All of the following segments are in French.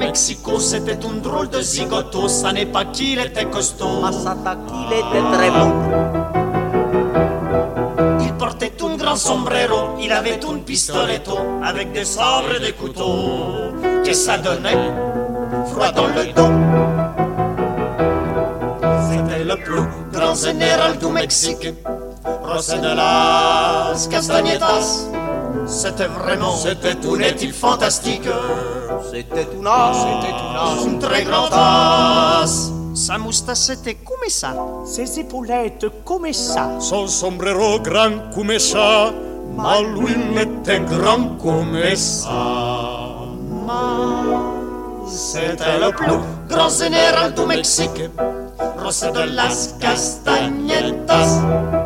Mexico, c'était une drôle de zigoto. Ça n'est pas qu'il était costaud. Masata qu'il était très beau. Il portait un grand sombrero, il avait un pistoletto avec des sabres et des couteaux. Que ça donnait froid dans le dos. C'était le plus grand général du Mexique, José de las Castañetas. C'était vraiment, c'était un équipe fantastique. C'était un as, Un très grand as. Sa moustache était comme ça. ses épaulettes comme ça. Son sombrero grand comme ça, mais lui il était grand comme ça. C'était le plus grand général du Mexique, José de las Castañetas.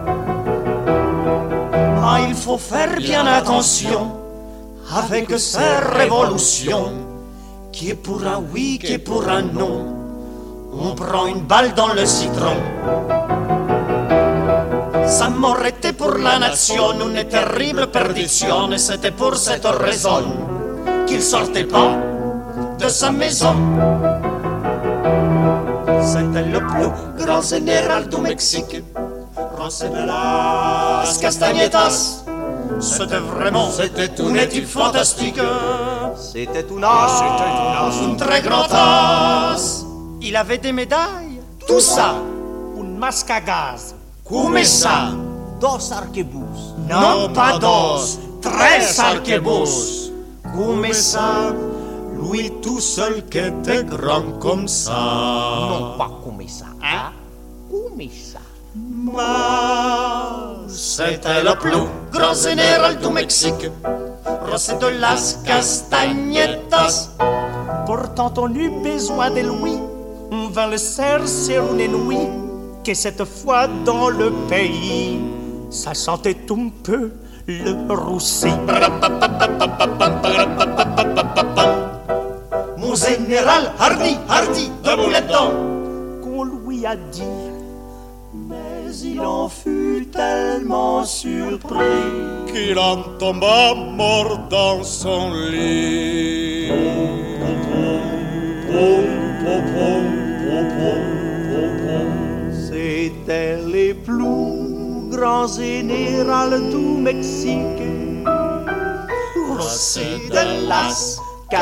Ah, il faut faire bien attention avec ces révolutions, qui est pour un oui, qui est pour un non. On prend une balle dans le citron. Sa mort était pour la nation une terrible perdition, et c'était pour cette raison qu'il sortait pas de sa maison. C'était le plus grand général du Mexique, José de las Castañetas. C'était vraiment, c'était une équipe fantastique. C'était un as, Un très grand as. Il avait des médailles, tout ça. un masque à gaz. Comme ça. Dos arquebus. Non, pas dos, 13 arquebus. Comme ça. Lui tout seul qui était grand comme ça. Non pas comme ça, hein? Comme ça. C'était le plus grand général du Mexique, José de las Castañetas. Pourtant on eut besoin de lui. On vint le chercher une nuit. Que cette fois dans le pays, ça sentait un peu le roussi. Mon général Hardy, Hardy, debout là-dedans. Qu'on lui a dit, mais il en fut tellement surpris Qu'il en tomba mort dans son lit. c'était les plus grands généraux du Mexique. José de las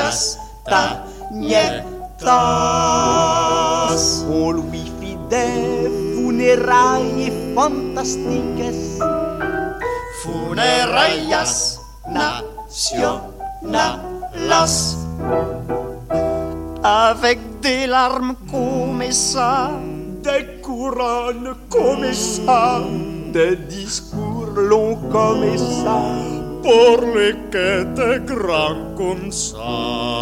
Castañetas. On lui fit des funérailles fantastiques. Funerarias nacionalas. Avec des larmes comme ça, Des couronnes comme ça, des discours longs comme ça. Pour lui qui était grand comme ça.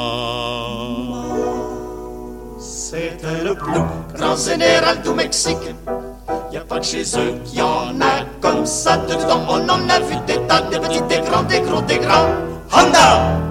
c'était le plus grand général du Mexique. Y a pas que chez eux qu'il y en a comme ça. Dedans on en a vu des tas, des petits, des grands, des gros, des grands. Honda!